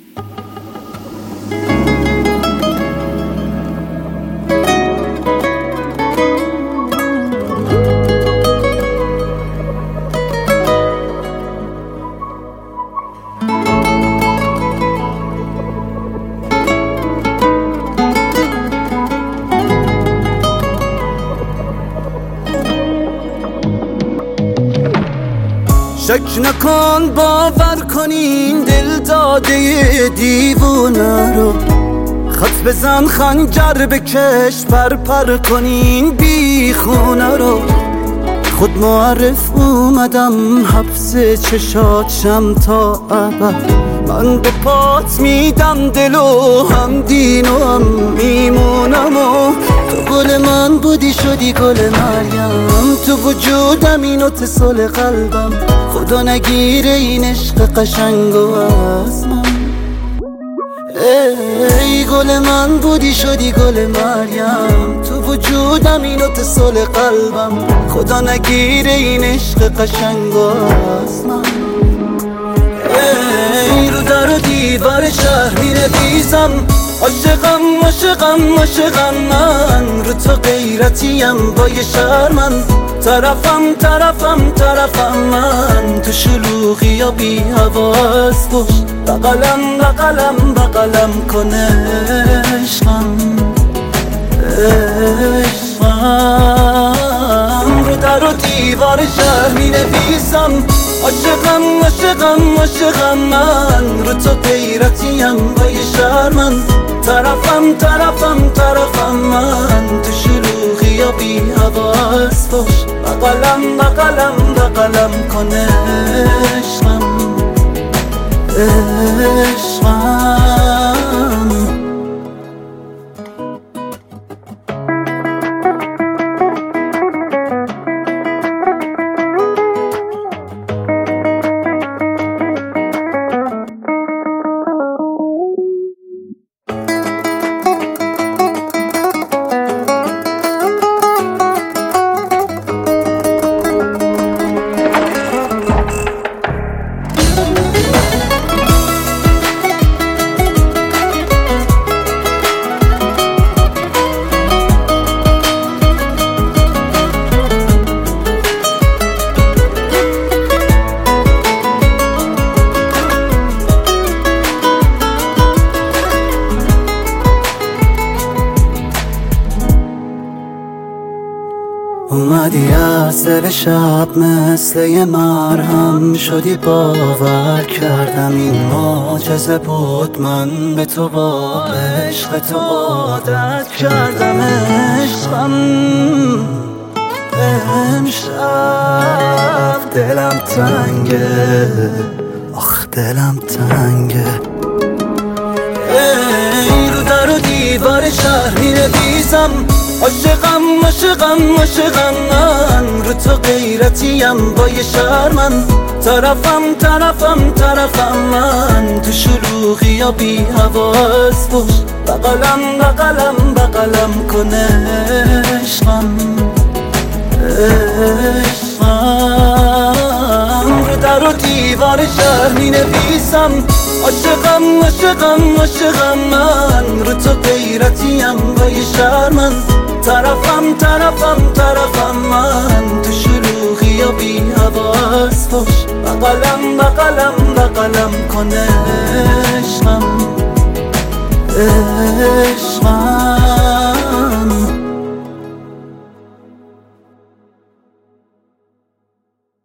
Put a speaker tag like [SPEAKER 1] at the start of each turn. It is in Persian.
[SPEAKER 1] شک نکن باور کنین دل داده دیوونه رو، خط بزن خنجر بکش پر کنین بی خونه رو. خود معرف اومدم حبس چشاتشم تا ابد، من به پات میدم دل و هم دین و هم میمونم و تو گل من بودی شدی گل مریم، تو وجودم این اتصال قلبم، خدا نگیره این عشق قشنگ و از من. ای گل من بودی شدی گل مریم، تو وجودم این اتصال قلبم، خدا نگیره این عشق قشنگ و از من. ای رو در و دیوار شهر می‌نویسم عاشقم عاشقم عاشقم من، رو تو غیرتیم با یه شرمن، طرفم من، تو شلوغی یا بی حواس باش، بغلم کنه عشقم رو در و دیوار شهر می‌نویسم عاشقم من، رو تو غیرتیم با یه شرمن، طرفم من، تو شلوغی یا بی حواس باش، بغلم کنه عشقم. اومدی از دل شب مثل یه مرهم شدی، باور کردم این معجزه بود، من به تو با عشق تو عادت کردم. عشقم امشب دلم تنگه، آخ دلم تنگه. ای رو در و دیوار شهر می‌نویسم عاشقم من، رو تو غیرتیم با یه شرمن، طرفم من، تو شلوغی یا بی حواس باش، بغلم کنه عشقم رو در و دیوار شهر می‌نویسم عاشقم من، رو تو غیرتیم با یه شرمن، طرفم من، تو شلوغی یا بی حواس باش، بغلم کنه عشقم.